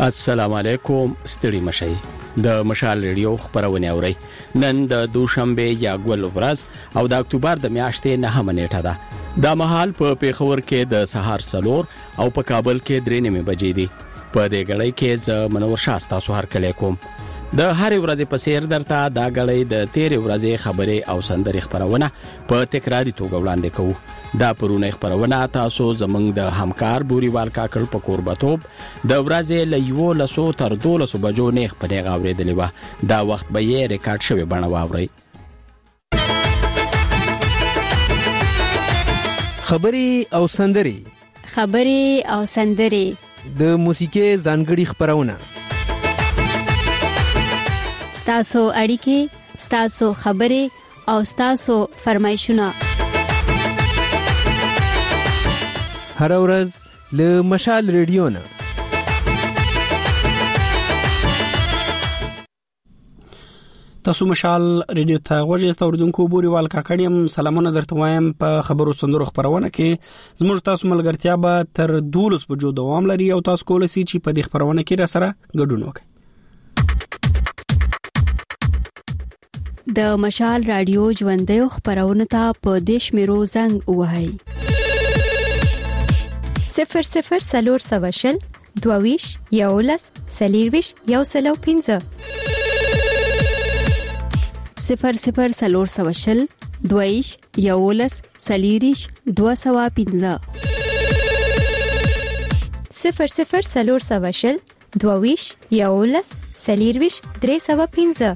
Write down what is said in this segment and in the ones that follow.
السلام علیکم. ستړي مشئ. د مشال ریډیو خبرونه اوري. نن د دوشنبه یا ګل ورځ او د اکتوبر د میاشتې 9 نیټه ده. د مهال په پیښور کې د سهار 4 او په کابل کې 3 بجې دي. په دې غړې کې ز منور شاستا سو هر کله کوم. د هر ورځې په سیر درته دا غړې د 13 ورځې خبرې او سندري خبرونه په تکراری توګه وړاندې کوو. دا پرونه خبرونه تاسو زمنګ د همکار بوريوال کاکړ په قربتوب د ورځې له 11 تر 12 بجو نه خبرې غاورېدلې و. دا وخت به یې ریکارډ شوی بڼه واوري. خبرې او سندري د موسیقي ځانګړي خبرونه ستاسو اړیکې، ستاسو خبرې او ستاسو فرمایشونه هر ورځ له مشال ریډیو نه. تاسو مشال ریډیو ته غوږی استوردونکو بوريوال کاکړیم سلامونه درته وایم. په خبرو سندرو خبرونه کې زموږ تاسو ملګرتیا به تر 12 بجو دوام لري او تاسو کولای شئ چې په دې خبرونه کې را سره ګډون وکړئ. د مشال رادیو ژوندۍ خبرونه ته په دیش میرو زنګ وهاي 00 سلور سواشل دوویش یولس سلیرویش یوسلو 15 00 سلور سواشل دوویش یولس سلیریش 215 00 سلور سواشل دوویش یولس سلیرویش 315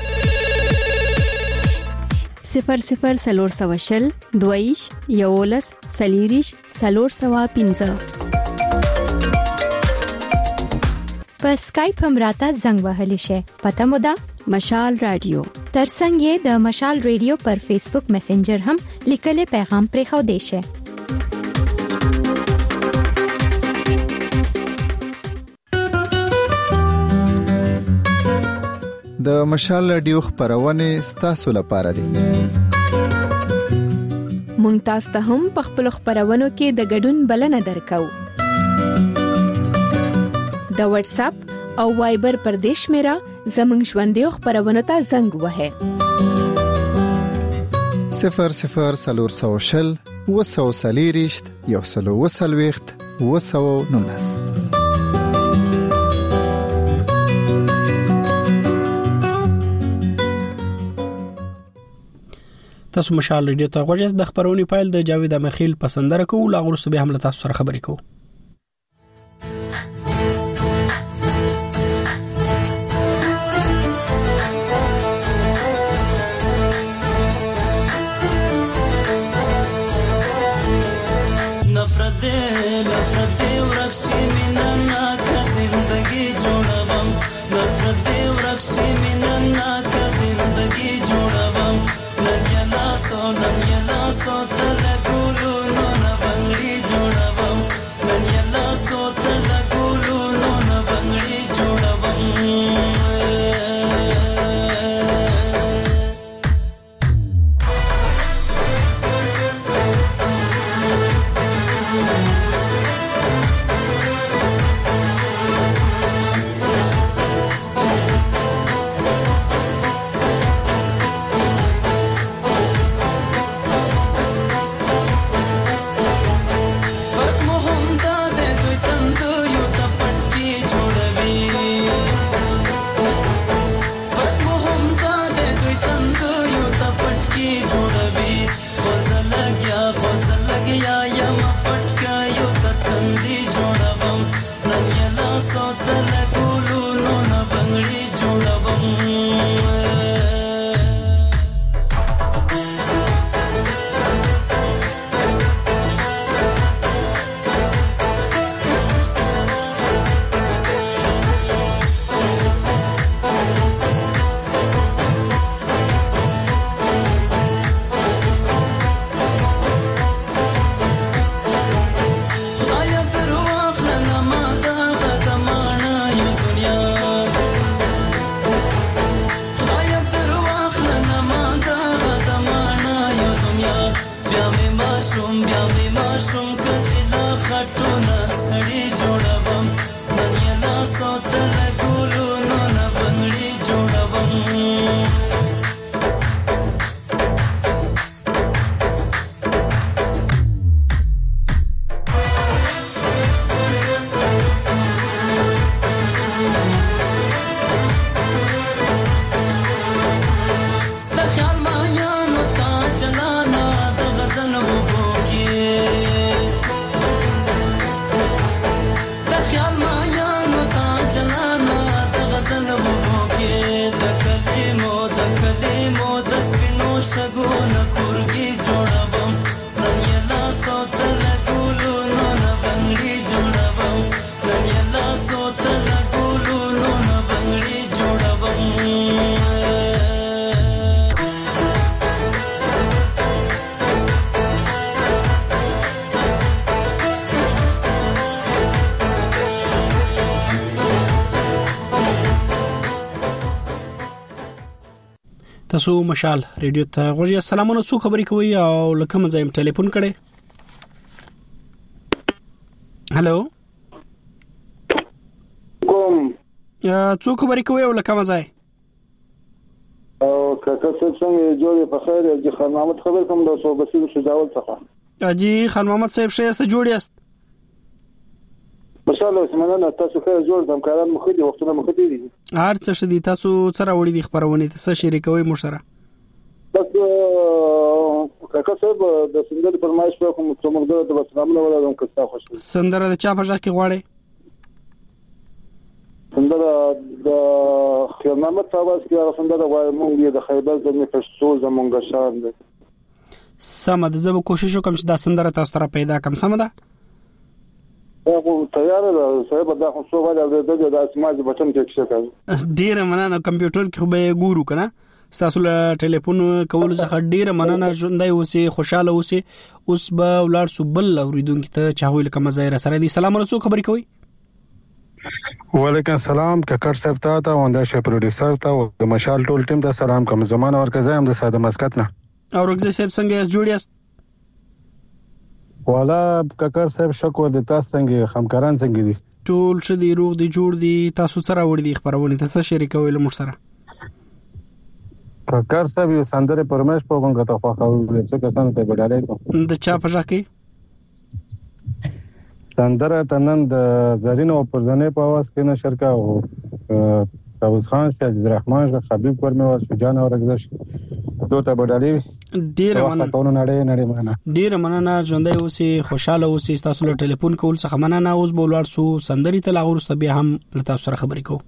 00 سلور سواشل دویش یولس سلیریش سلور سوا 15 په سکایپ هم راته زنګ وهلی شي. پته مو ده مشال رادیو. ترڅنګ یې د مشال ریډیو پر فیسبوک میسنجر هم لیکل پیغام پرې خو دی شي. د مشال رادیو خبرونه ستاسو لپاره دي. مونږ تاسو ته هم په خپل خبرونو کې د ګډون بلنه درکو. د واتس اپ او وایبر پر دیش میرا زمنګ ژوندۍ خبرونه ته زنګ وهه 00 سلور سوشل وسو سلیریشت یوسلو وسلويخت وسو نونس. تاسو مشال ریډیو ته غوږی د خبرونې فایل د جاوید امرخیل پسندره کوو. لا غوښتل به هم تاسو سره خبرې کوو. नफरत वरक्षी मिनन्ना का जिंदगी जोड़वम नफरत वरक्षी मिनन्ना का जिंदगी जोड़वम नन्यला सो तलगुलु नो न बंगड़ी जोड़वम नन्यला सो तलगुलु नो न बंगड़ी जोड़वम. شګونه کورګي جوړوم نن یې لاسو ته لګولو نو نه بنګړي جوړوم نن یې لاسو ته لګولو نو نه بنګړي جوړوم تاسو مشال ریډیو ته غوږی السلامونه څو خبرې کوي او لکه مزایم ټلیفون کړي هالو کوم څو خبرې کوي او لکه مزای او کاکا څنګه جوړې په خیر چې خان محمد خبر کوم د صوبسي شجاول څخه اجي خان محمد صاحب شایسته جوړی است مشاله اسمنه تاسو خیر جوړ دم کاران مخدي وختونه مخدي دي هر څه شدي تاسو سره وړي دي خبرونه ته شریکوي مو سره بس کاکا صاحب د سندرې فرمایش په کوم څومره د بسنامونه ولادم کستا خوش سندره د چا په ځای کې غواړي سندره د خیر محمد صاحب کې سندره غواړي مونږ د خیبر د پښتو زمونږ شان دي سم د زب کوشش وکم چې دا سندره تاسو سره پیدا کم سم ده او تیار ده صاحب دا خو څو ولا د اسماء بچن کې څه کوي ډیر مننه کمپیوټر کې خو به ګورو کنه تاسو له ټلیفون کول څخه ډیر مننه ژوندۍ اوسې خوشاله اوسې اوس به ولر سبل اوریدونکو ته چاوي لکه مزایر سره دي سلام علیکم خبرې کوي وعلیکم السلام ککړ صاحب ته ونده شه پروډوسر ته د مشال ټول ټیم ته سلام کوم زمانه ورکه زم د ساده مسکت نه او رغزه صاحب څنګه اس جوړیاست والا ککړ صاحب شکو د تاسو څنګه همکاران څنګه دي ټول شدي روغ دي جوړ دي تاسو سره وړي دي خبرونه تاسو شریکوي له مو سره ککړ صاحب یو سندره پرمش په کومه ته خو څه کسان ته بدلای کوم د چا په ځکه سندره تنن د زرین او پرزنه په आवाज کې نشر کا او فوز خان شاه عبدالرحمن خبيب ورمه او شجان او رغزش دوته بدلای ډیر مننه ژوندۍ اوسې خوشاله اوسې تاسو له ټلیفون کول څخه مننه اوس بولوار سو سندري ته لاغور ست بیا هم تاسو سره خبرې کوو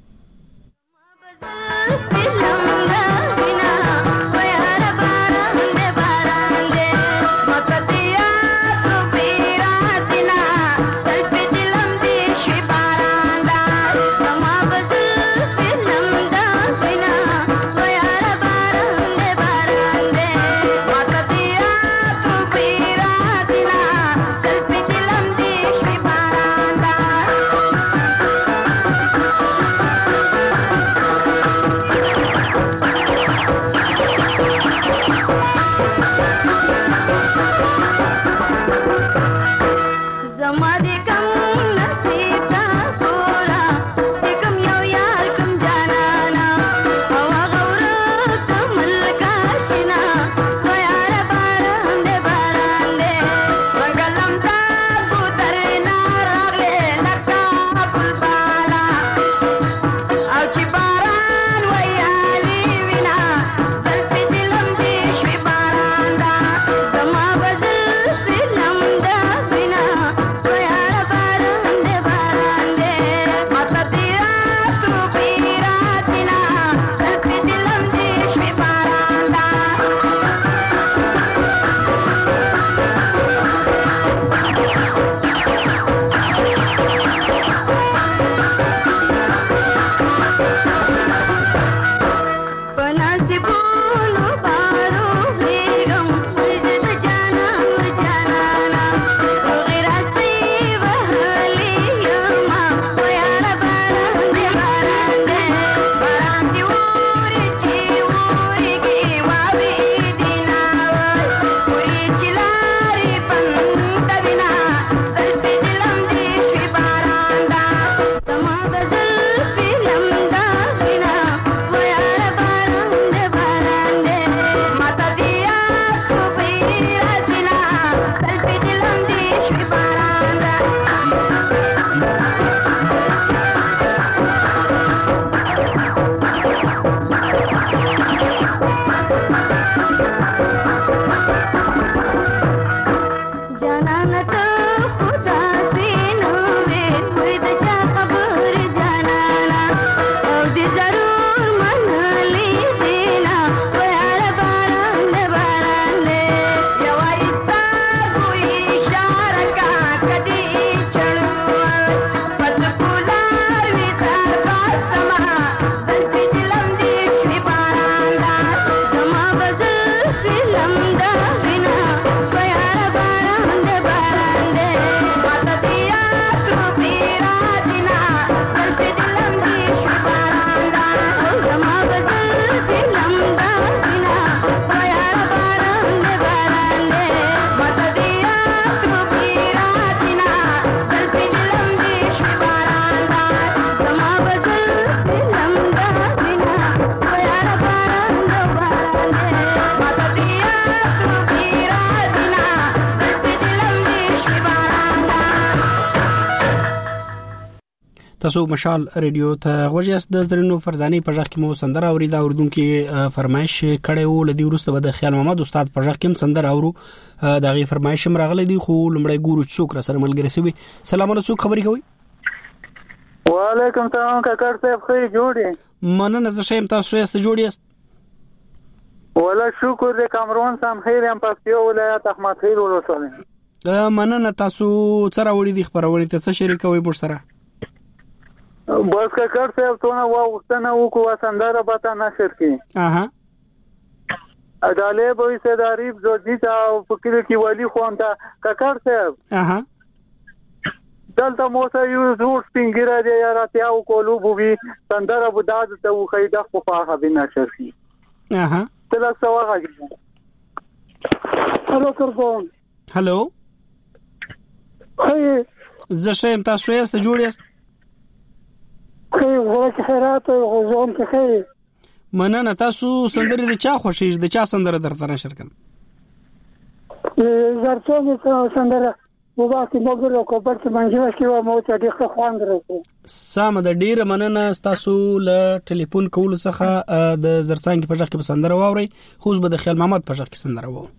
تاسو مشال ریډیو ته غوږیاست. د زرینو فرزاني په ځخ کې مو سندره اوریدا اوردونکو فرمایش کړي وو. لدی ورسته به د خیال محمد استاد په ځخ کې سندره اورو. دغه فرمایش مرغله دی خو لمړی ګورو څوک را سره ملګری سوي. سلام علیکم، خبري کوي. وعلیکم السلام کاکړ صاحب، خې جوړې مننه. زه شیم تاسو یې جوړ یاست؟ ولا شکر دې کامرون سم خیر ام پښتو ولایت احمد خیر ولوساله. مننه. تاسو سره وړي دي خبرونه ته څه شریکوي مو سره؟ بس کاکړ صاحب ته واغستنه وکړه سندره به نشر کی. اداله به صداري زوجي تا فکر کی ولی خوانتا کاکړ صاحب. دلته موسه یو زور سپینګره دی یا راتیاو کولو بووی سندره بوداد ته وخیده خو په هغه نشر کی. تل څه واغی. هلو کربون. هلو. زه شیم تاسو یې جوړ یاست؟ خیر خیرات او زوم کې خیر. مننه. تاسو سندره د چا خوښیږي؟ د چا سندره درته نشر کوم؟ زرڅو سندره وباسي موږ کو پر څه منځه کې و مو ته ډېر خوند راځي. سم د ډېر مننه. تاسو له ټلیفون کول څخه د زرڅنګ په ځخ کې سندره واوري. خو به د خیال محمد په ځخ کې سندره وو.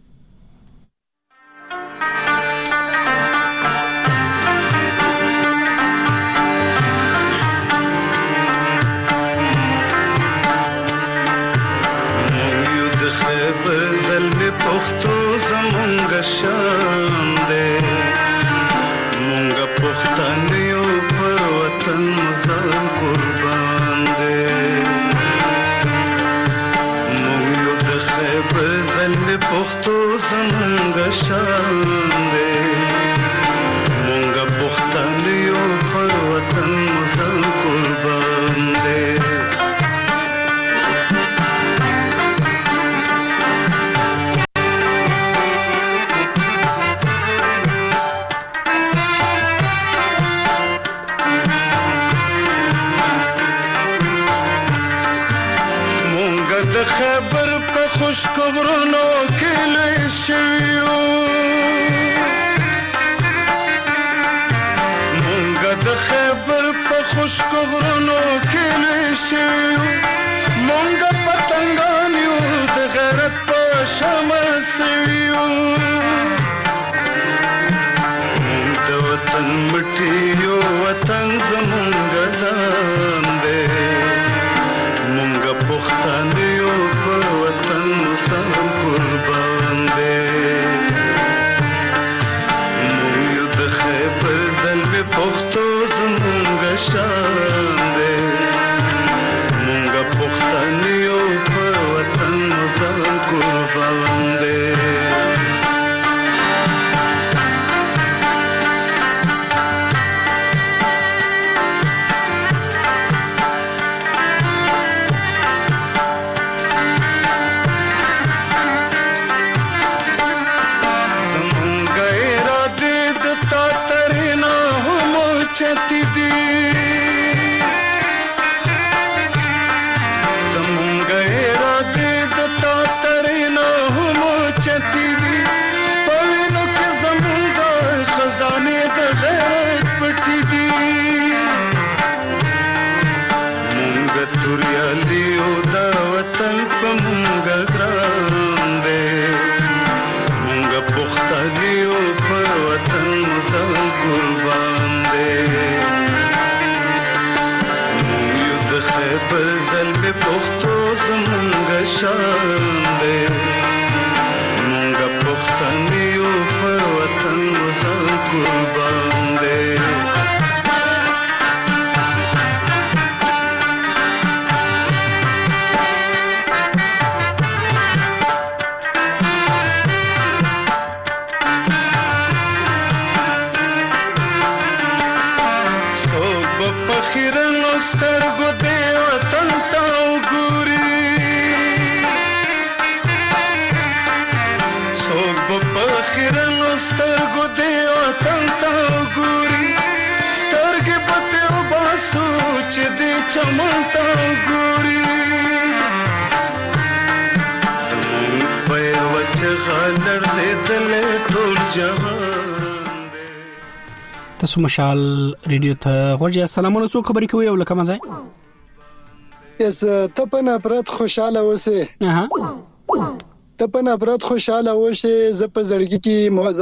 پختو زمونږ شان دې مونږ پښتانه یو پر وطن ځان قربان دې مونږ یو د خیبر زلمې پختو زمونږ شان دې مونږ پښتانه یو پر وطن ځان قربان دې. خبر په خوشک غرونو کې لوی شویو مونږ د خبر په خوشک غرونو کې لوی شویو مونږ پتنګان یو د غیرت په شمع سویو مونږ د وطن مټي یو وطن زمونږ ځان دی مونږ پښتانه یو پر وطن سم قربان دی مونږ یو د خیبر زلمې پښتو زمونږ شان دی مونږ پښتانه یو پر وطن سم قربان دی. چتی دی زمونږ اراده د تا ترینا هم چتی دی پوینو کې زمونږ خزانه د غیرت پټی دی مونږ توریالی او د وطن په مونږ ګران دی مونږ پښتانه او پر وطن ځان قربان خیبر زلمې پښتو زمونږ شان دی مونږ پښتانه یو پر وطن ځان قربان دی. سترګو دې وطن ته وګوري څوک به په خیرنو سترګو دې وطن ته وګوري سترګې به ترې وباسو چې دې چمن ته وګوري زمونږ په یوه چغه لړزېدلی ټول جهان. تاسو مشال ریډیو ته غوږی السلامونه څو خبرې کوي او لکه مزه یس ته په نفرت خوشاله اوسه ته په نفرت خوشاله اوسه ز په زړګي کې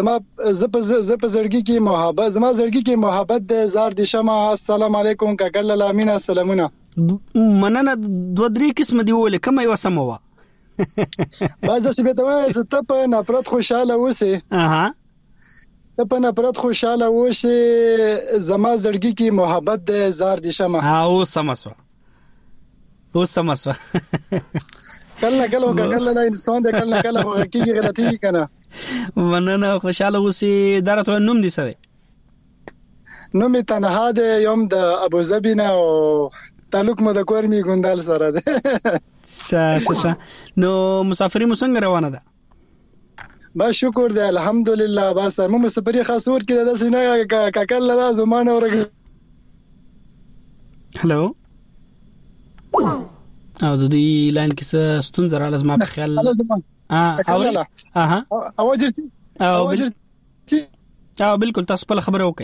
محبت زما زړګي کې محبت د زار دي شمه السلام علیکم کاکل لامین السلامونه مننه دوه درې قسم دی ول کوم یو سموا باز د سبه ته ته په نفرت خوشاله اوسه ته په نفرت خوشاله اوسه زما زړګي کې محبت د زار دي شمه او سمسوا کله لا انسان د کله حقیقي غلطي کنه مننه خوشاله اوسې درته نوم دي سره نوم تنها د یوم د ابو ظبي نه او تعلق مو د کورمي ګوندال سره ده شه نو مسافري مو څنګه روانه ده با شکر ده الحمدلله با سر مو مسافري خاص ور کې د سینه کاکل لا زمانه ورګ هلو او د دې لاین کې څه ستونزه را لازم په خیال او بالکل تاسو په خبره وکي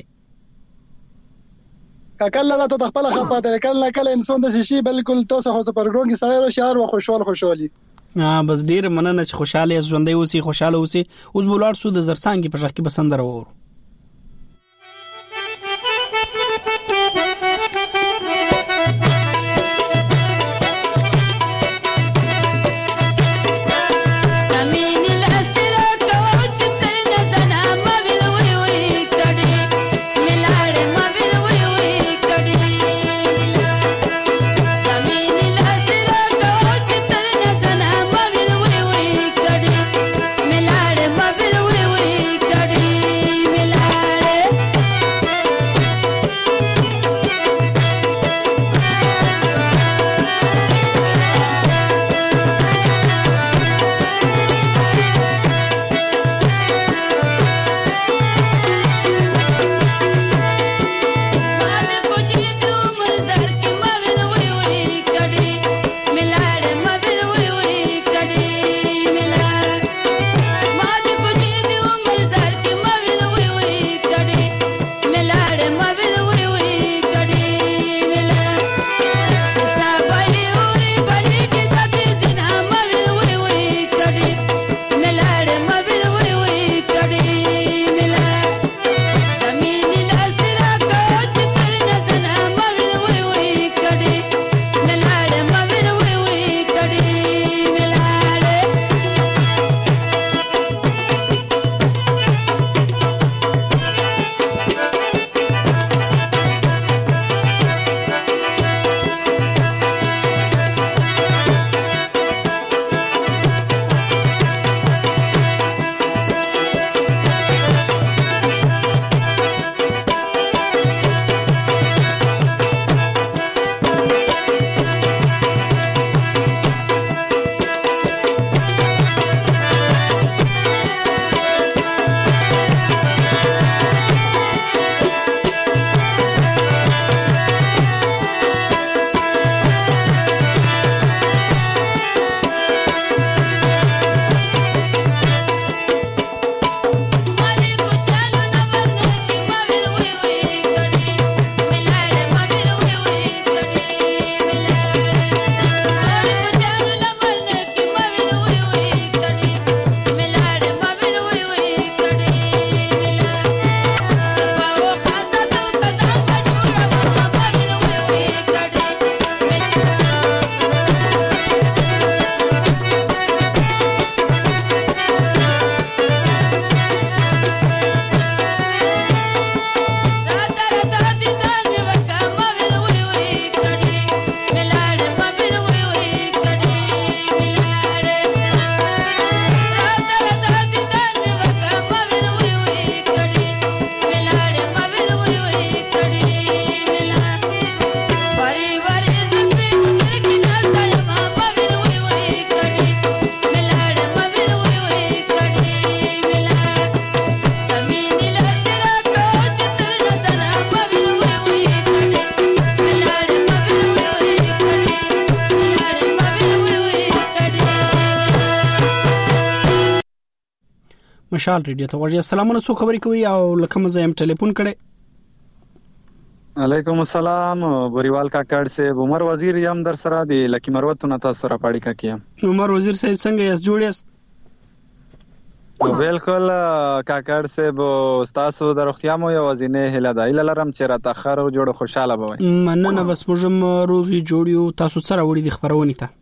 کله لا ته خپل خپاته کله انسان د شي بالکل تاسو خو په پروګرام کې سره شهر او خوشحالي بس ډیر مننه چې خوشاله ژوندۍ اوسې خوشاله اوسې اوس بولار سو د زرسان کې په ځخ کې بسندره وره مشال ریډیو ته ورځي السلامونه څو خبرې کوي او لکه مزه هم ټلیفون کړي علیکم السلام بوریوال کاکړ صاحب. عمر وزیر یم در سره دی لکی مروت نه تاسو سره پاړی کاکیم. عمر وزیر صاحب څنګه یاست؟ جوړ یاست؟ بالکل کاکړ صاحب تاسو د روغتیا مو یوازینه هله ده. اله لرم چې را تاخر او جوړ خوشاله بوي. مننه بس موږ روغي جوړیو. تاسو سره وړي د خبرونه ته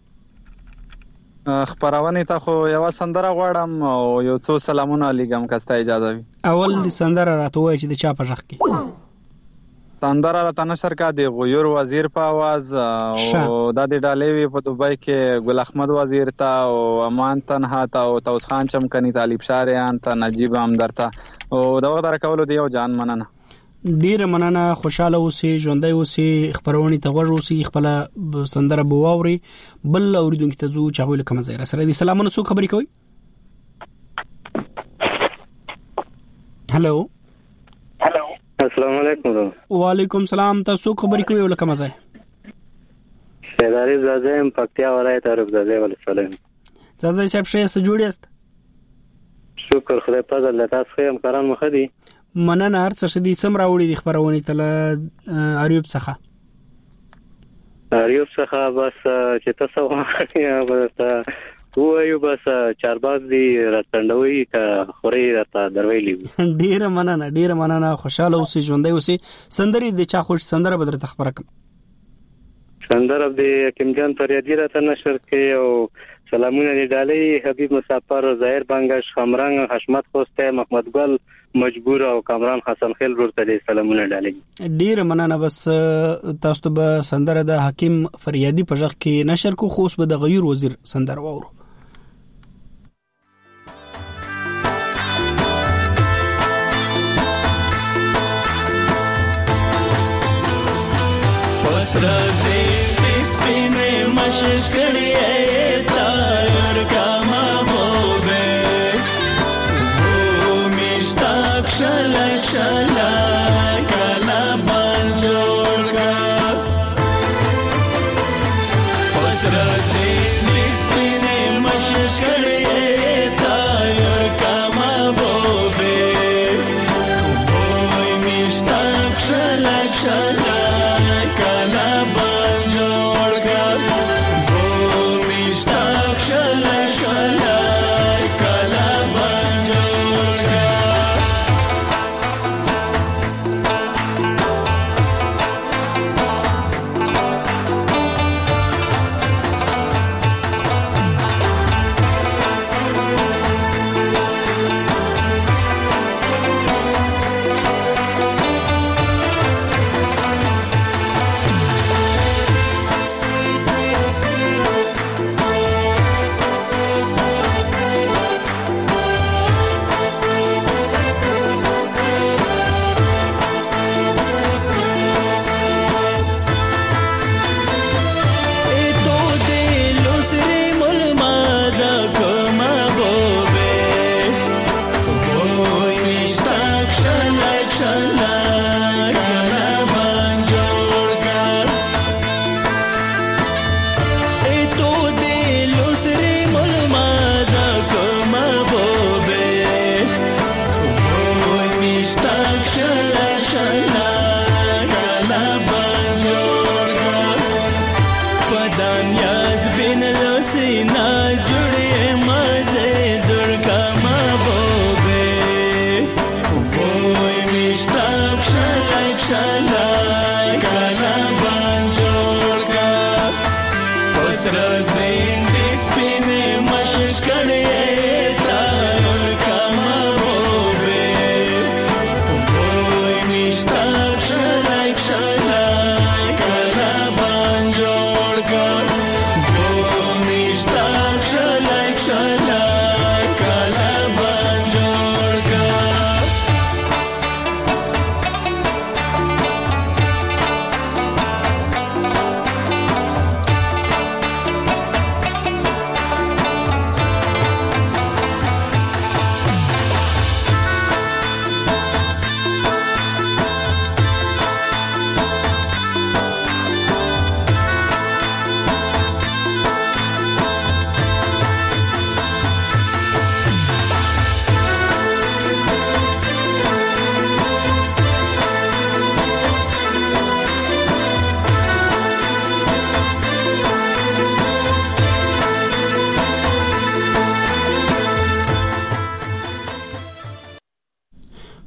خو یو سندره غواړم او یو څو سلامونه لګم کسته اجازه وي. اول د سندره راته وای چې د چا په ځخ کې سندره را تنشر کا دی غیور وزیر په आवाज او د دې ډالې وی په دوبۍ کې ګل احمد وزیر تا او امان تنها تا او توس خان چمکنی طالب شاریان تا نجیب همدر تا او دغه در کولو دی او جان مننه. ډیر مننه. خوشاله اوسئ، ژوندۍ اوسئ، خبرونه ته غوږ اوسئ، خپل سندره بواوري. بل اوریدونکو ته ځو چاویل کوم ځای را سره دي. سلامونه، څوک خبرې کوي؟ هالو السلام علیکم. وعلیکم السلام. تاسو خبرې کوي ولکه مزه؟ شهداری زاده پکتیا ولایت عرب زاده ولسلام. زاده صاحب شه جوړ یاست؟ شکر خدای په الله تاسو هم کاران مخدي. مننه. هر څه دي سم راوړي د خبرونه ته اریوب څخه بس چې تاسو یا بس وایو بس چارباز دی راتندوي ته خوري راته درویلی. ډیر مننه. خوشاله اوسئ، ژوندۍ اوسئ. سندري د چا خوش سندره بدر تخبره کوم. سندره د حکیم جان فریادی راته نشر کې او سلامونه دی ډالۍ حبیب مسافر ظاهر بنگش خمرنګ حشمت خوسته محمد ګل مجبور او کامران حسن خیل ورته دی سلامونه ډالۍ. ډیر مننه. بس تاسو به سندره د حکیم فریادی په ځخ کې نشر کو، خو اوس به د غیر وزیر سندره وورو. رازي سپینې مشش کړي تا ور کا محبوبه او مشتاق شلک کلا بنجول کا پس رازي سپینې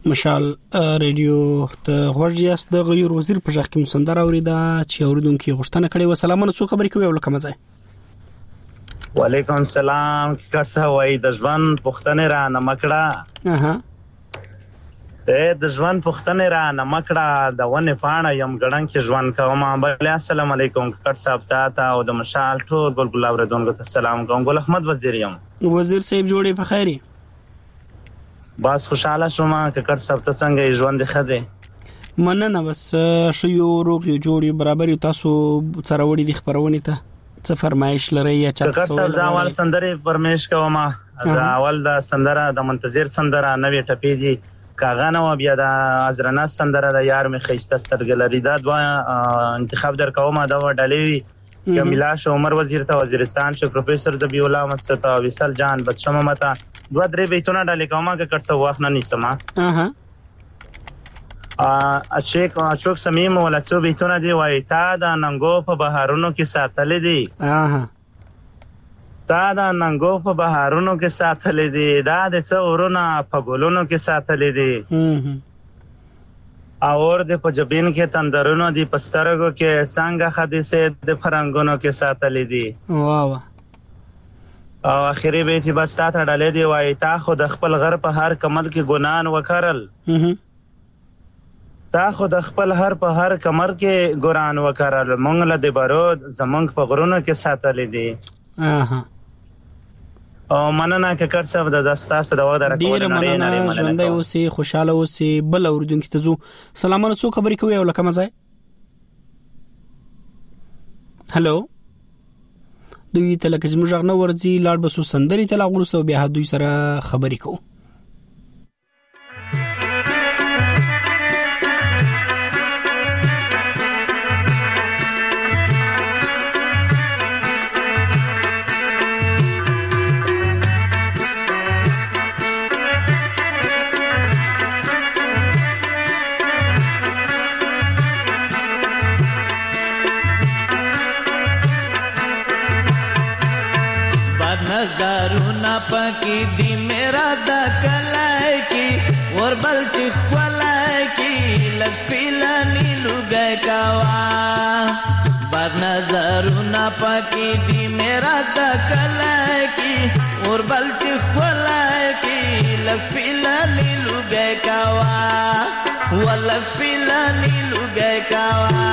مشال ریډیو ته غوړیاست د غیر وزیر په ځخ کې مسندر اوریدا چې اوریدونکو غوښتنه کړې و. سلامونه څو خبرې کوي ولکه مزه. وعلیکم السلام. کارڅه وای د ځوان پښتنه را نمکړه د ځوان پښتنه را نمکړه د ونه پاڼه یم ګړن کې ځوان کوم. بل السلام علیکم کارڅه پتا او د مشال ټول ګل اوریدونکو ته سلام کوم. ګل احمد وزیر یم. وزیر صاحب جوړې په خیري بس خوشاله شوم ککړ صاحب ته څنګه ژوند خده مننه. بس شو یو روغ یو جوړي برابر تاسو سره وړي د خبرونه ته څه فرمایش لري یا چا ککړ صاحب ځاوال سندره پرمیش کوم. اول د سندره د منتظر سندره نوې ټپې دي کاغانه و بیا د ازرنا سندره د یار می خيسته سترګلری دا دوا انتخاب در کوم دا ډالې کمیلا شو عمر وزیر ته وزیرستان شو پروفیسور زبی الله مستتا وصل جان بچم متا دوه درې بیتونه ډالې کومه ککړ څه وخت نه نیسما. اشوک سمیم ولا څو بیتونه دی وای تا د ننګو په بهارونو کې ساتلې دي تا د ننګو په بهارونو کې ساتلې دي دا د څورونه په ګلونو کې ساتلې دي اور د پجبین کې تندرونو دی پسترګو کې څنګه حدیثه د فرنګونو کې ساتلې دي. واه او اخیری بیت بس تا ته ډالې دی وای تا خود خپل غر په هر کمل کې ګنان وکړل تا خود خپل هر په هر کمر کې ګران وکړل مونږ له د بارود زمونږ په غرونو کې ساتلې دي. او مننه ککړ صاحب د دستا سره د ودا راکول نه لري ژوندۍ اوسې خوشاله اوسې. بل اوریدونکو ته زو سلامونه څو خبرې کوي او لکه مزه. هالو دوی ته لکه زموږ غنه ورځي لاړ بسو سندري ته لاغلو سو بیا دوی سره خبرې کوو. नजारूना पकी दी मेरा दा कलाई की और बल्कि खलाई की लफीला नीलू गए कावा बाद नजारूना पकी दी मेरा दा कलाई की और बल्कि खलाई की लफीला नीलू गए कावा वो लफीला नीलू गए कावा.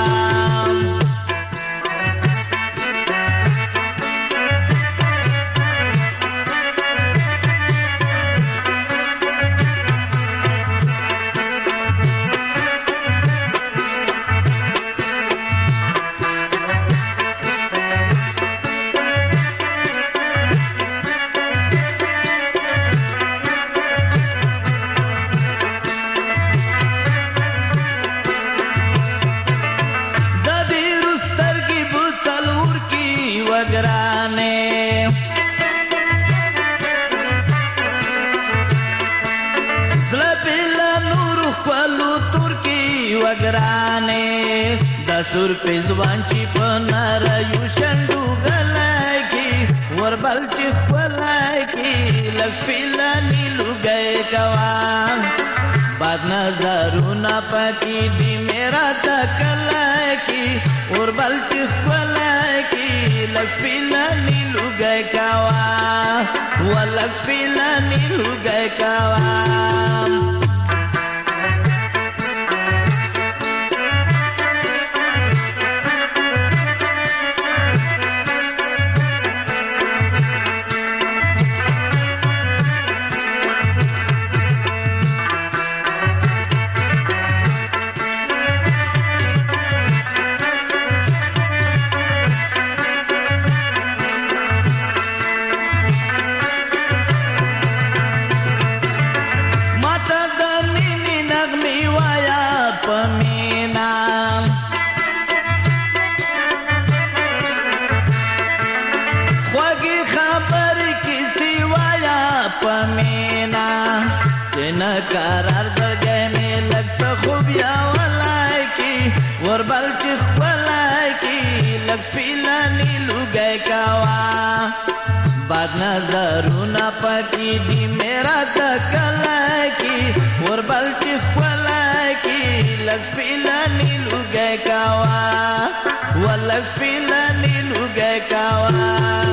सुर पे जुबानची पनार युशंडू गलायकी वर बलची फलायकी लक्ष्मीला नीलू गए कवा बाद नजारू ना पकी दी मेरा तकलायकी वर बलची फलायकी लक्ष्मीला नीलू गए कवा व लक्ष्मीला नीलू गए कवा. करार जगे में लग खूबिया वलाई की और बल्कि वलाई की लग पीला नीलू गए कावा बाद नजरू ना पकी दी मेरा तकलाई की और بل چې خپل کی لږ پیلانی لوګي کاوا ولږ پیلانی لوګي کاوا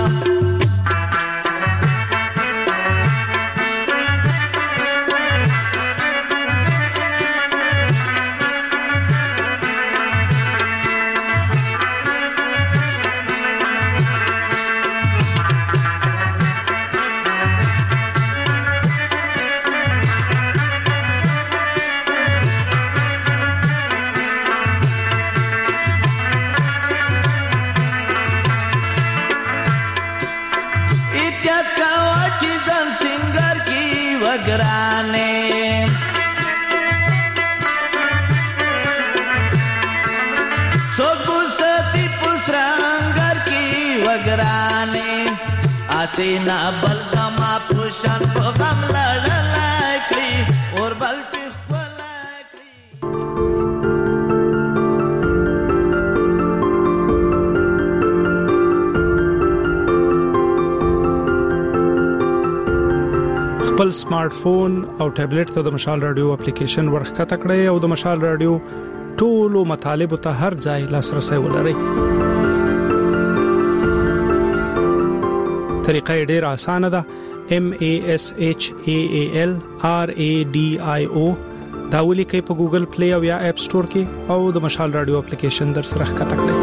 وگرانے سوگو ستی پسرانگر کی وگرانے آسینا بلغما پوشن کو غم لڑلائکلی اور بلتی خپل سمارټ فون او ټابلیټ ته د مشال رادیو اپلیکیشن ورخته کړئ او د مشال رادیو ټولو مطالب ته هر ځای لاسرسي ولرئ. طریقه ډېره اسانه ده. MASHAAL RADIO دا ولیکئ په ګوګل پلی او یا اپ سٹور کې او د مشال رادیو اپلیکیشن در سره ښکته کړئ.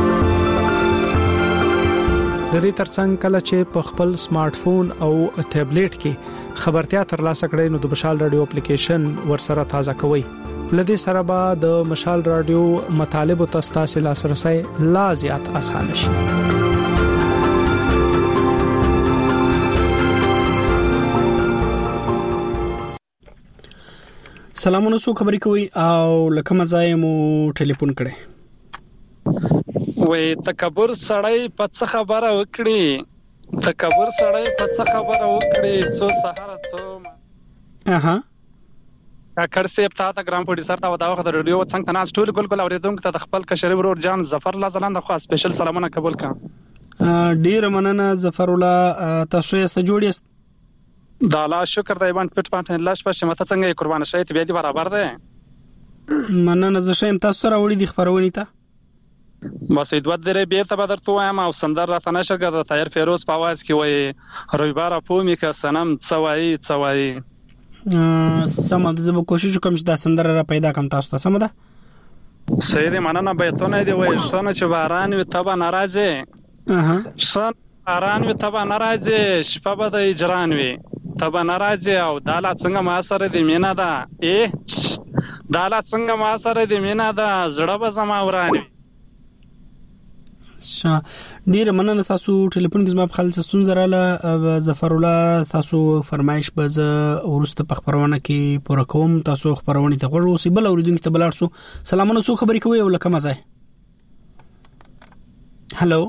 د دې ترڅنګ کله چې په خپل سمارټ فون او ټابلیټ کې خبرتیا ترلاسه کړئ نو د مشال رادیو اپلیکیشن ورسره تازه کوئ. لدې سره به د مشال رادیو مطالب او تاسو لاسرسي لا زیات اسانه شي. سلامونه سو خبرې کوي او لکه مزای مو ټلیفون کړي. وې تکبر سړی په څه خبره وکړي تکبر سړی په څه خبره وکړي څو سحر څو کاکړ سیب تا ګرام پروډوسر تا وداوخه د ریډیو څنګه ناس ټول ګل اوریدونکو ته خپل کشري ورور جان ظفر الله زلاند خو سپیشل سلامونه قبول کا. ډیر مننه ظفر الله تاسو یې جوړیست. دا لا شکر دی باندې پټ پټ الله شپه مته څنګه قربان شې ته به برابر ده. مننه زه شم تاسو سره وړي د خبرونه ته بس دوه درې بیرته به درته وایم او سندر راته نشه ګرځه طاهر فیروز په आवाज کې وایي رویبار پومی که سنم څوای سم د زب کوشش کوم چې دا سندر را پیدا کوم تاسو ته سم ده. سید مننه بیتونه دی وایي شنه چې باران وي تبه ناراضه شنه باران وي تبه ناراضه شپه به د اجران وي تبه ناراضه او دالا څنګه ما سره دی مینا ده دالا څنګه ما سره دی مینا ده زړه به زما ورانی. ډیر مننه تاسو ټلیفون کې زما په خالص ستون زراله ظفر الله تاسو فرمایش به ز ورسته په خبرونه کې پوره کوم. تاسو خبرونه ته غوړو سی بل اوریدونکو ته بلار سو سلامونه سو خبرې کوي او لکه مزه. هالو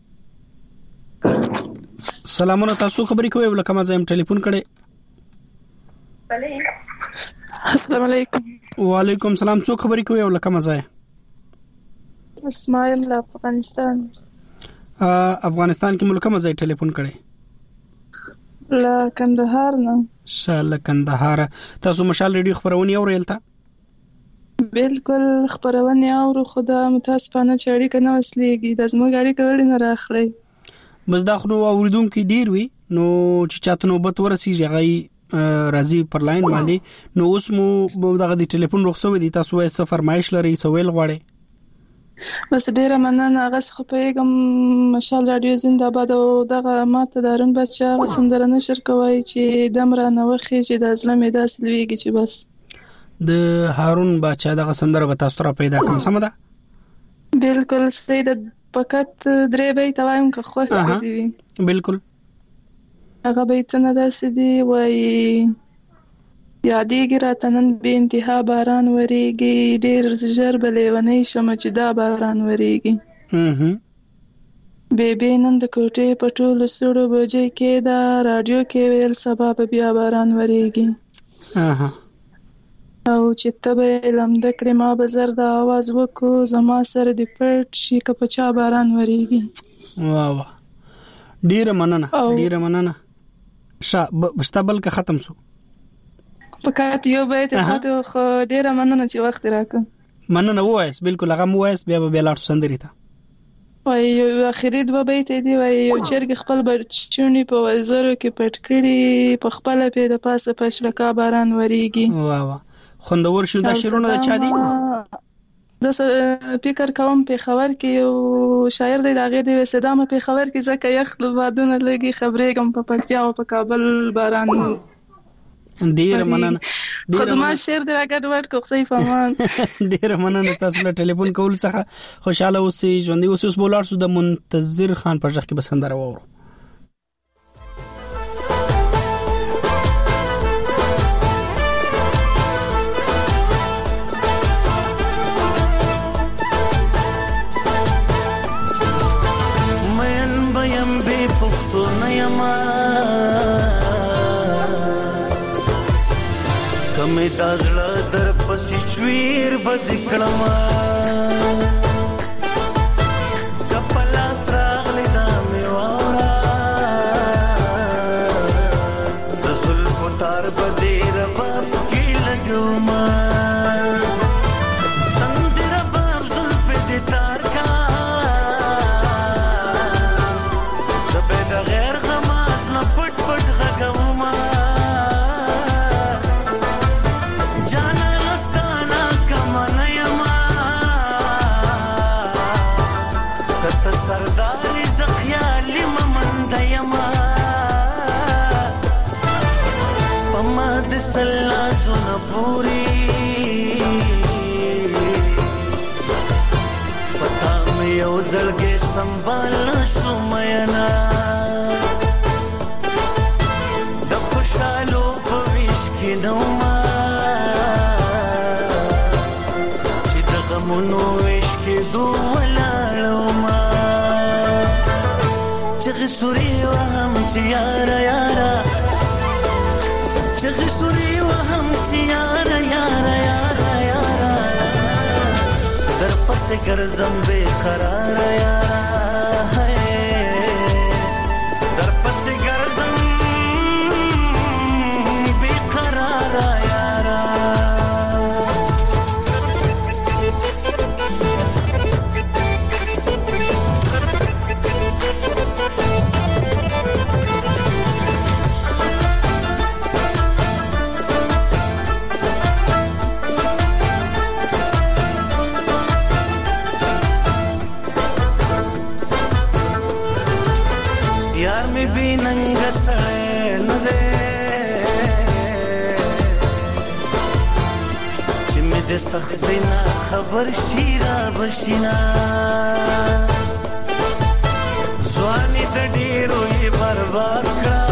سلامونه تاسو خبرې کوي او لکه مزه هم ټلیفون کړي. السلام علیکم. وعلیکم السلام. څو خبرې کوي او لکه مزه. اسماعیل افغانستان. افغانستان کې ملک مزه ټلیفون کړي. لا کندهار نه. شاله کندهار. تاسو مشال ریډیو خبرونه اورېلته؟ بالکل خبرونه اورو خدا متاسفانه چې اړیکه نه وسلېږي د زموږ اړیکه ولې نه راخلي. بس دا خو اوریدونکو ډیر وي نو چې چاته نوبت ورسیږي غي راځي پر لاین باندې نو اوس مو دغه د ټلیفون رخصوي دي تاسو یې څه فرمایش لري څه ویل غواړي. بس ډیره مننه هغه څه په یوم مشال رادیو زنده‌باد او دغه ماته دارن بچا سندره نشر کوي چې دمره نه وخی چې د ازلمې داس لويږي چې بس د هارون بچا دغه سندره به تاسو را پیدا کوم سم ده. بالکل سید فقط درې بیت وایم که خو دی بالکل هغه بیت نه داسې دی وای یادېږي راته نن بې انتها باران وریږي ډېر ژر به لیونی شم چې دا باران وریږي بې نن د کوټې په ټولو سړو بوجۍ کې دا راډیو کې ویل سبا به بیا باران وریږي او چې ته به لمده کړې ما به زر د آواز وکړو زما سره دې پټ شي که په چا باران وریږي. واه ډېره مننه ډېره مننه. بشتا بل که ختم سو فقط یو بیت خاطر خو ډیره مننه چې وخت راکړ. مننه وایس بالکل هغه وایس بیا به لاړ سندري ته. وای یو اخري دوه بیت دی وای یو چرګ خپل بچونی په وزرو کې پټ کړي په خپل په د پاسه پښلکا باران وریږي. واه واه خوندور شو دا شعرونه د چا دي؟ د فکر کوم په خبر کې یو شاعر دی داغه دی صدامه په خبر کې ځکه یخ بادونه لګي خبرې کوم په پکتیا او په کابل باران. ډیر مننه. خدما شعر دی راګډ ورډ کوخې فهمان. ډیر مننه تاسو له ټلیفون کول څخه خوشاله اوسئ. ژوندۍ اوسئ. بولار سو د منتظر خان پر ځخ کې بسندره وورو. کمه دازړه در پسې چویر بد کړما کپلا سراغلی دا میوارا د زلف تار بده رباب کې لګوما تندر باب زلف دې تار کا زبې د غیر غماس نه پټ پټ غږوما سرداري زخيالي ممند يما پما د سلا زونه پوری پتا مې یو زړګي سنبال شو مینا د خوشالو په ویش کې نو ما چې د غمونو ویش کې دوه چغ سوري وهم چې یارا یارا چغ سوري وهم چې یارا یارا یارا یارا در پسې ګرځم بے قرار یارا در پسې ګرځم بے قرار یارا د سختینا خبر شیرا بشینا ځواني د ډیرو یې برباد کړه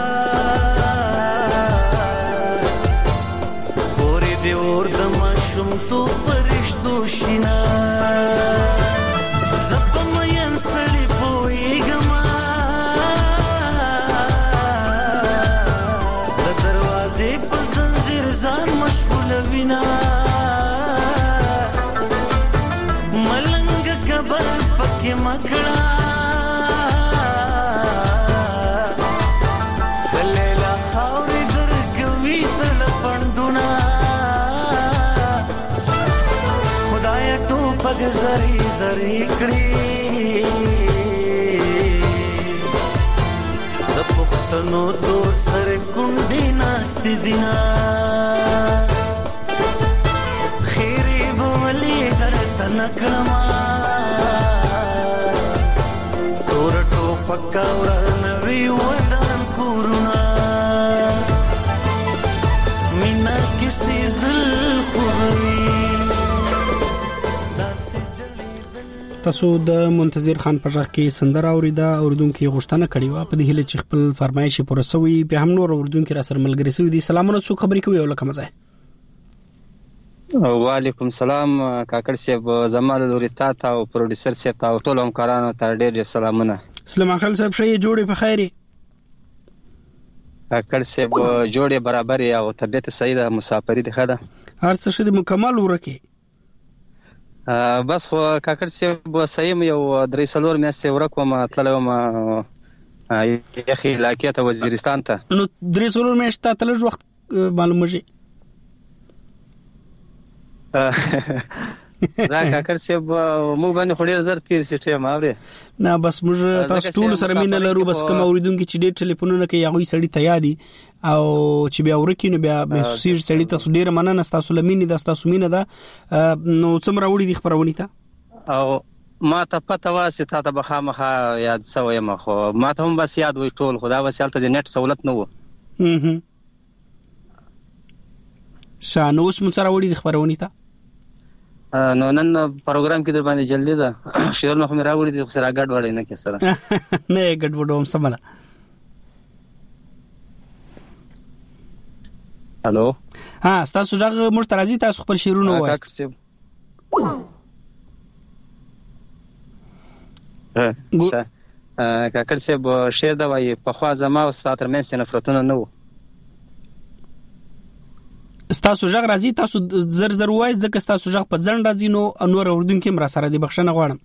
پورې د اور د ماشوم تو فرشتو شینا زپم ین سړی پویګما د دروازې په زنجیر ځان مشغول وینا مکړه کله خاورې درکوي تل پندونه خدای ټوپک زری زری کړی د پښتنو تور سره کونډې ناستې دینا خیرې بولې درته نکړما پکا ورنوي ودان کورونا مینا کسی زل خوروي تاسو د منتظر خان پر ځخ کې سندره اوریدا اوردونکو غوښتنه کړې و په دې هله چې خپل فرمایش پرسوي به هم نور اوردونکو را سره ملګری سوي دي. سلامونه څو خبرې کوي او لکه مزه. وعلیکم سلام کاکړ صاحب زمال لوريتا او پروډوسر صاحب او ټول همکارانو ته ډېر سلامونه. سلام خان صاحب شې جوړې په خیري کاکړ صاحب جوړې برابر او طبيعت صحیح ده مسافری ده خدا هر څه شې مکمل ورکه بس خو کاکړ صاحب صحیح یو درې سلور میاشتې ورکوم تللم یخي علاقې ته وزیرستان ته نو درې سلور میاشتې تلل وخت معلومه شي دا کاکړ صاحب موږ باندې خو ډیر زر تیر سي ټیم اوري نه بس موږ تاسو ټول سره مين لرو بس کوم اوریدونکو چې ډیر ټلیفونونه کوي هغه سړی ته یادي او چې بیا ورکینو بیا محسوسیر سړی تاسو ډیر مننه تاسو لمینې د تاسو مینه ده نو څومره وړي د خبرونه ته او ما ته پته واسه ته بخامخه یاد سوې ما خو ما ته هم بس یاد وای ټول خدا وسیلته د نت سہولت نه وو شانو اوس مون سره وړي د خبرونه ته نو نن پروګرام کې در باندې جلدی ده شیر نو خمه راوړي د سره غډ وړي نه کې سره نه غډ وډوم سمله هالو ها تاسو ځګ مشترازي تاسو خپل شیرونه وایي کاکړ صاحب شیر دا وایي په خوا زما او ستاسو ترمنځ نفرتونه نه وو تاسو ځګ راځي تاسو زر زر وایي ځکه تاسو ځګ په ځن راځي نو انور اردوونکو مرا سره دی بخښنه غواړم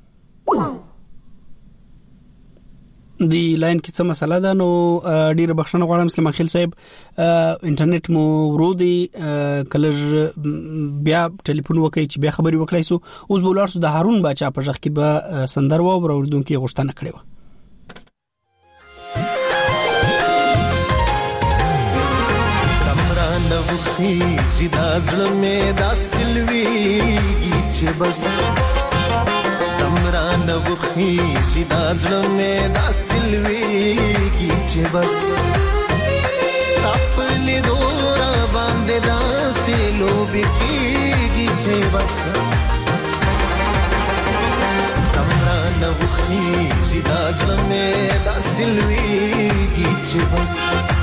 دی لاین کې څه مسله ده نو ډیر بخښنه غواړم سلمان خیل صاحب انټرنیټ مو ورودي کلر بیا ټلیفون وکړي چې بیا خبري وکړای سو اوس بولار سو د هارون باچا په ځخ کې به سندر و اردوونکو غوښتنه کړې و خیږي دا زړه مې دا سلويږي چې بس تمران وخیږي دا زړه مې دا سلويږي چې بس خپل دورا باندې دا سلوبي کیږي چې بس تمران وخیږي دا زړه مې دا سلويږي چې بس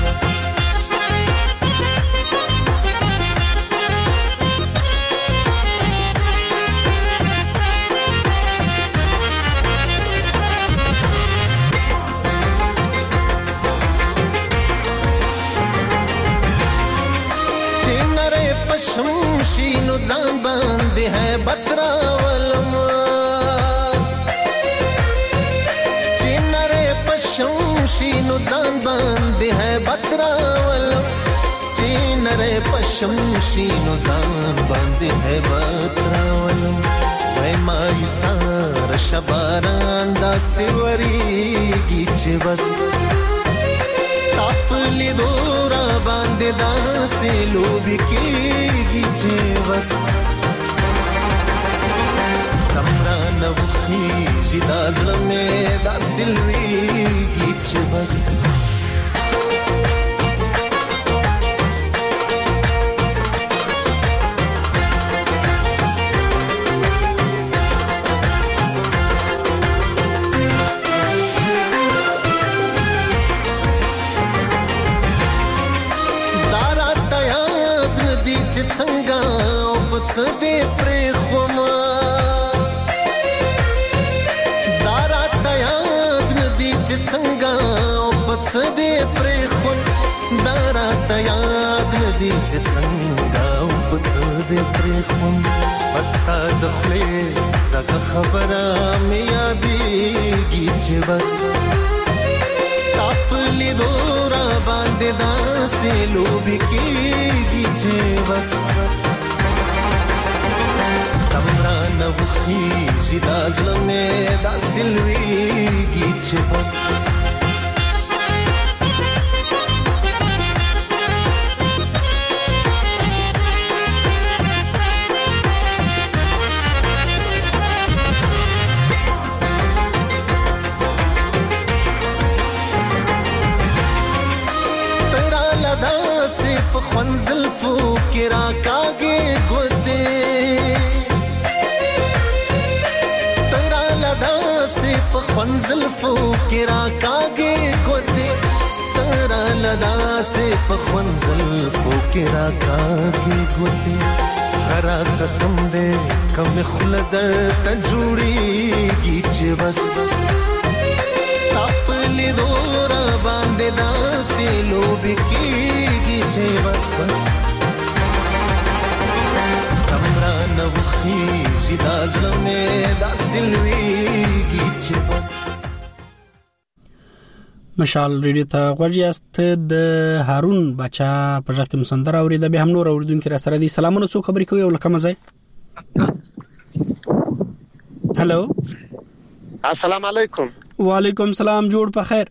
شمشینو ځان باندې ہے بتراولم چینره پشمشینو ځان باندې ہے بتراولم چینره پشمشینو ځان باندې ہے بتراولم وای مای سار شباران دا سیوریږي چې بس خپل دورا باندې دا سلوبي کیږي چې بس تمران وخیږي دا زړه مې دا سلويږي چې بس دې پرې خوما دارات یاد ندی چې څنګه او پڅ دې پرې خون دارات یاد ندی چې څنګه او پڅ دې پرې خون بس تا د خلې دغه خبره مې یادېږي چې بس خپل دورا باندې دا سلوبي کیږي چې بس تمران وخیږي دا زړه مې دا سلويږي چې بس ترا لدا صرف خنزل فو کرا کاږي ګوتې خنزل فو کرا کاږي ګوتې ترا لدا صرف خنزل فو کرا کاږي ګوتې غرا قسم دې کم خلدر ته جوړيږي چې بس خپل دورا باندې دا سلوبي کیږي چې بس تمران وخیږي دا زړه مې دا سلويږي چې بس مشال ریډیو ته غوړیاست د هارون بچا په ځکه مسندر اورید به هم نور اوریدونکو را سره دي. سلامونه، څو خبرې کوي او لکه مزه. هالو، السلام علیکم. وعلیکم السلام، جوړ په خیر.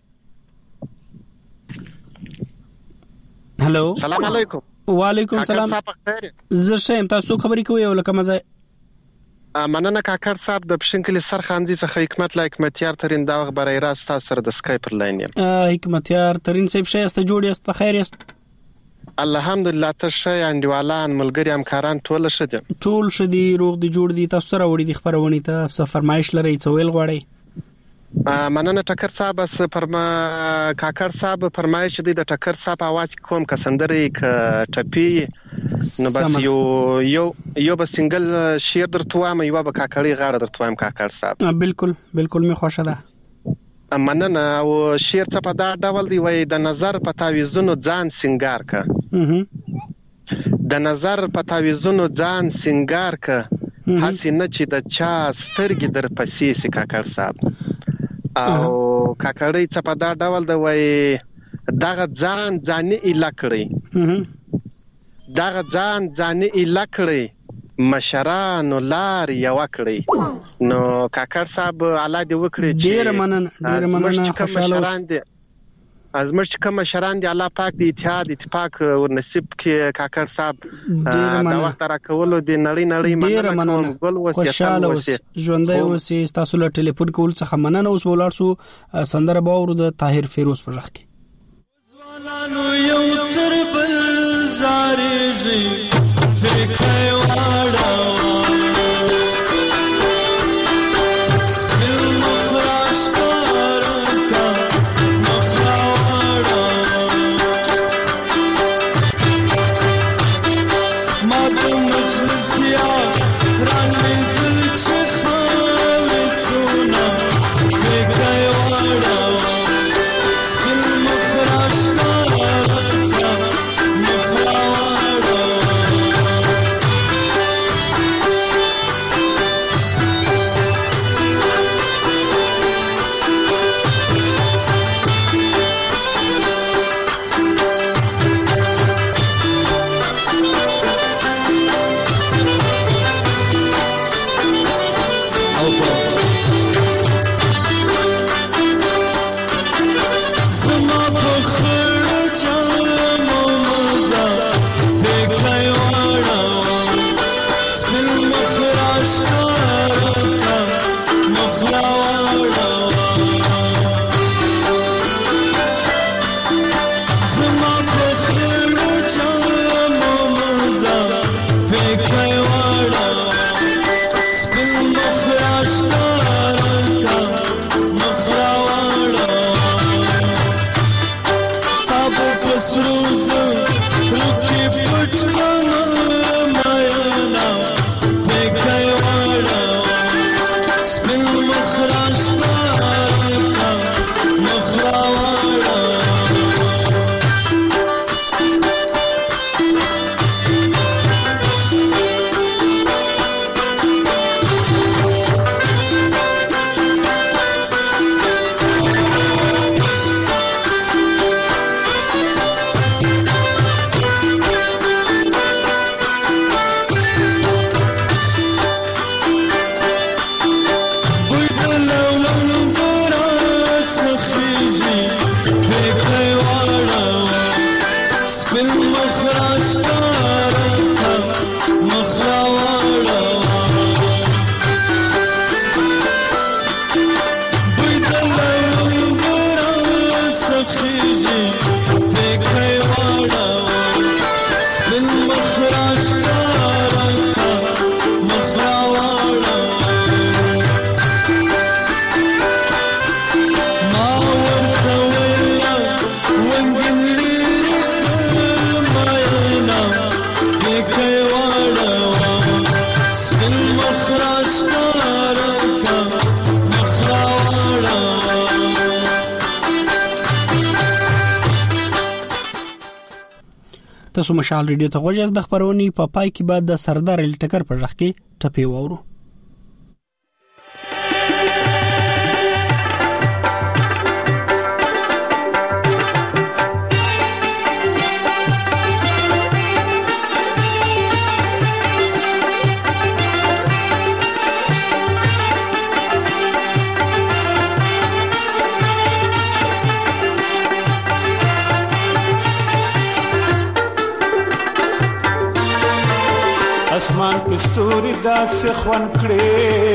هالو، السلام علیکم. وعلیکم السلام. زه شم، تاسو خبرې کوي او لکه مزه. مننه کاکړ صاحب، د پښینکلي سرخانځي څخه حکمت لا حکمتیار ترين دا وخت برای راست تاسو سره د سکایپ پر لاین یم. حکمتیار ترين صاحب شایسته جوړ یاست، په خیر یاست؟ الحمدلله، ته ښه انډیوالان ملګری همکاران ټول ښه دي؟ ټول ښه دي، روغ دي، جوړ دي. تاسو سره وړي دي خبرونه ته څه فرمایش لري، څه ویل غواړي؟ مننه ټکر صاحب. بس کاکړ صاحب فرمایش دي د ټکر صاحب आवाज کوم کسندري ک ټپی نو بس یو بس سنگل شیر درته وایم، یو به کاکړی غاړه درته وایم کاکړ صاحب. بالکل بالکل، می خوښه ده. مننه. او شیر څه په دا ډول دی وای د نظر په تعویذونو ځان سنگار کا، د نظر په تعویذونو ځان سنگار کا، هسې نه چې د چا سترګې در پسې سي کاکړ صاحب. او کاکړی څه په دا ډول دی وای دغه ځان ځاني الکړي، دغه ځان ځاني الکړي، مشرانو لار یو کړی. نو کاکړ صاحب الله دې وکړي چې ډیر مننه خوشاله ازمر چې کوم مشران دي الله پاک دې اتحاد اتفاق ور نصیب کې کاکړ صاحب دا وخت را کولو دې نړۍ مننه ګل خوشاله اوسئ، ژوندۍ اوسئ. تاسو له ټلیفون کول څخه مننه. اوس ولر سو سندره باور د طاهر فیروز پر راخ کې ځوانانو یو تر بل زارېږي فکر واړه تاسو مشال ریډیو ته غوږی د خبرونې په پای کې بعد د سردار الټکر پر رخ کې ټپی وورو. اسمان کې ستوري داسې خوان کړې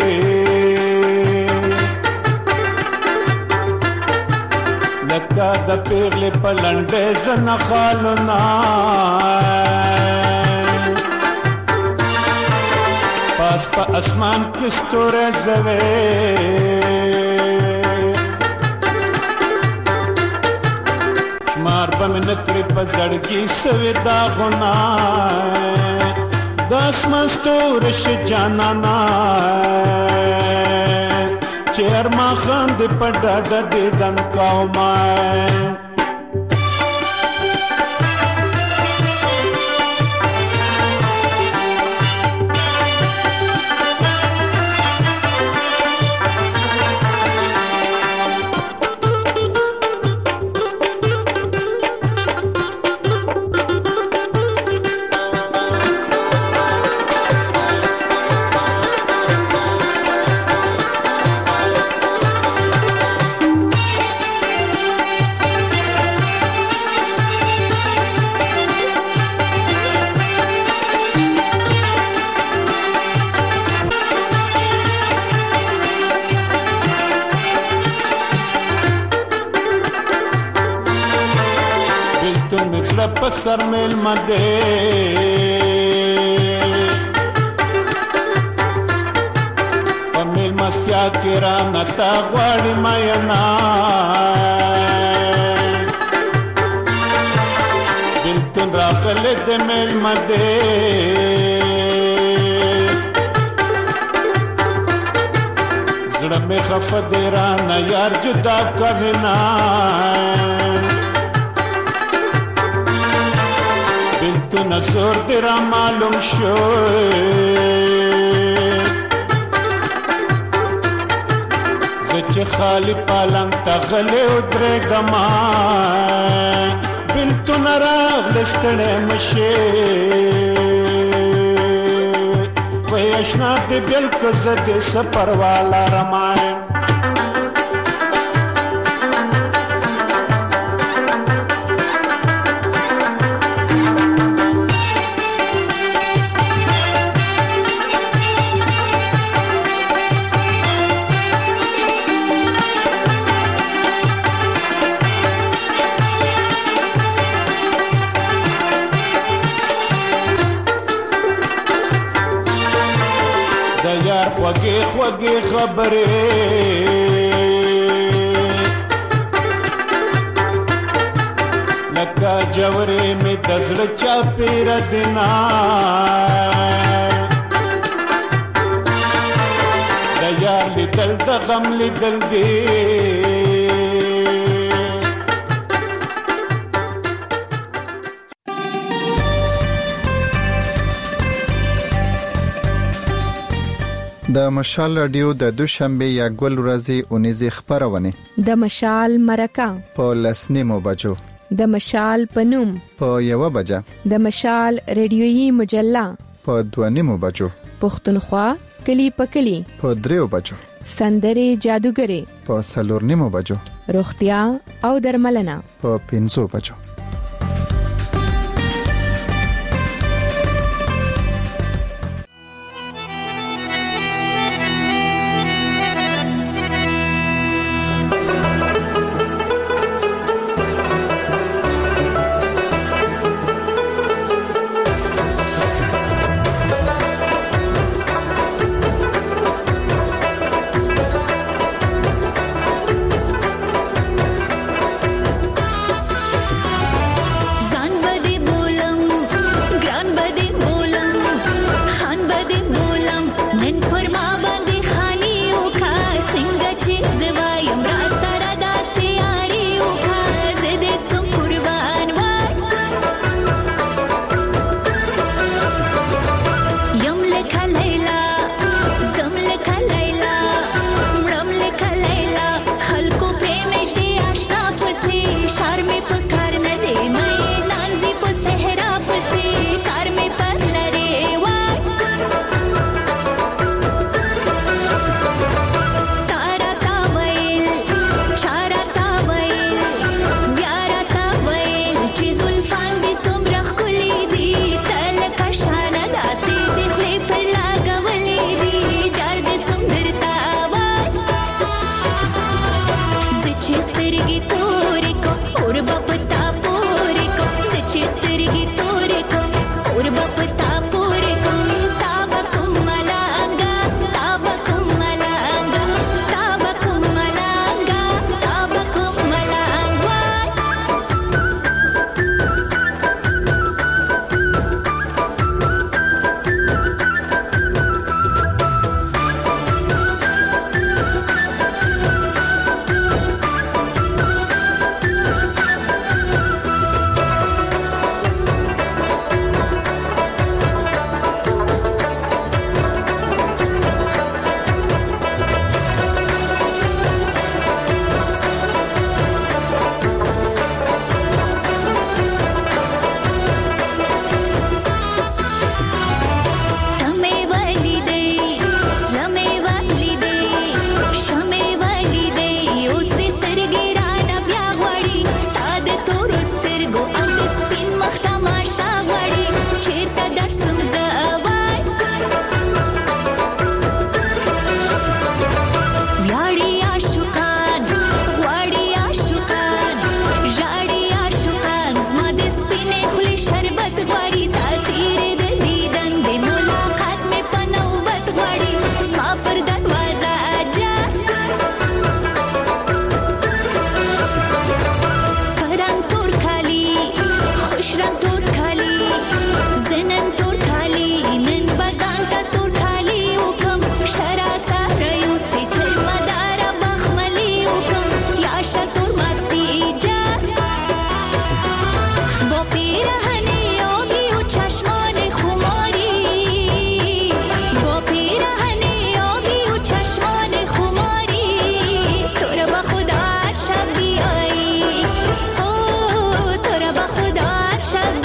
لکه د پیغلې په لنډې زنه خالونه پاس په اسمان کې ستوري زوي مار په منکړې په زړګي سوي داغونه داس مستور ش جانانا چیر ما خند پډا د دن قومه سر میل مده پمیل مستیا کرا نتا غواړي ماینا بلتون راغله د میل مده زړه می خفه دی را نه یار جدا کوینا تو نظر درا معلوم شو زچ خالی پالنگ تغلی ادره گما بل تو نراغ لستڑے مشی وی اشنا دی دل کزد سپر والا رمائے خوږې خوږې خبرې لکه جوړې مې د زړه چاپېره دینا د یار لیدل د غم لیدل دی د مشال رادیو د دوشنبه یا ګل ورځې اونیزه خبرونه د مشال مرکه په لسنیمو بجو د مشال پنوم په یو بجه د مشال ریډیويي مجله په 2:30 بجو پښتونخوا کلی په کلی په 3 بجو سندري جادوګري په 4:30 بجو روغتیا او درملنه په 5 بجو شد